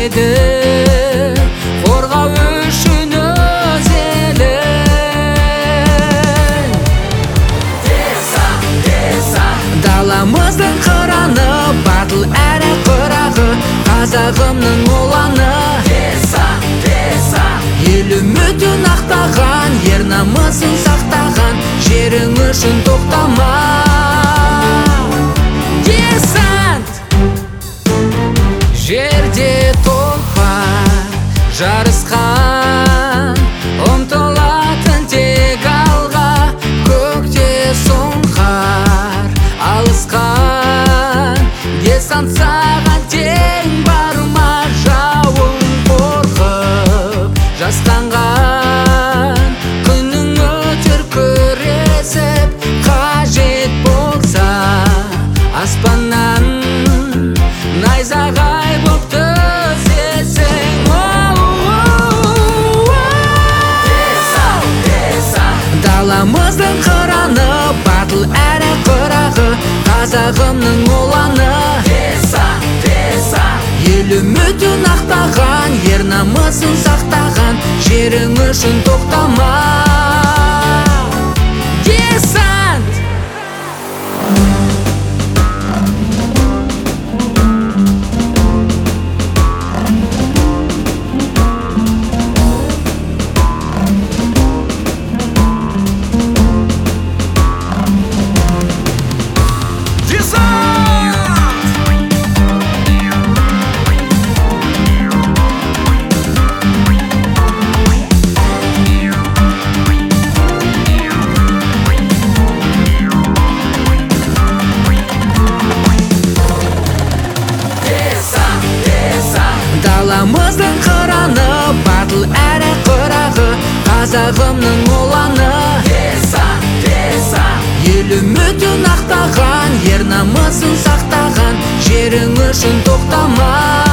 еді, қорғау үшін өз елін. Даламыздың қыраны, батыл әрі қырағы, қазағымның оланы. Ел үмітін ақтаған, ер намысын сақтаған, жерің үшін тоқтама. Десант! Жерде тұлпар жарысқан, ұмтылатын тек алға, көкте сұңқар алысқан. Десант саған тең барма, жауын қорқып жастанған. Күнің өтер күресіп, қажет болса аспаннан найзағай боп түзесің. Даламыздың қыраны, батыл әрі қырағы, қазағымның оланы. Ел үмітін ақтаған, ер намысын сақтаған, жерің үшін тоқтама. Десант! Даламыздың қыраны, батыл әрі қырағы, қазағымның оланы. Ел үмітін ақтаған, ер намысын сақтаған, жерің үшін тоқтама.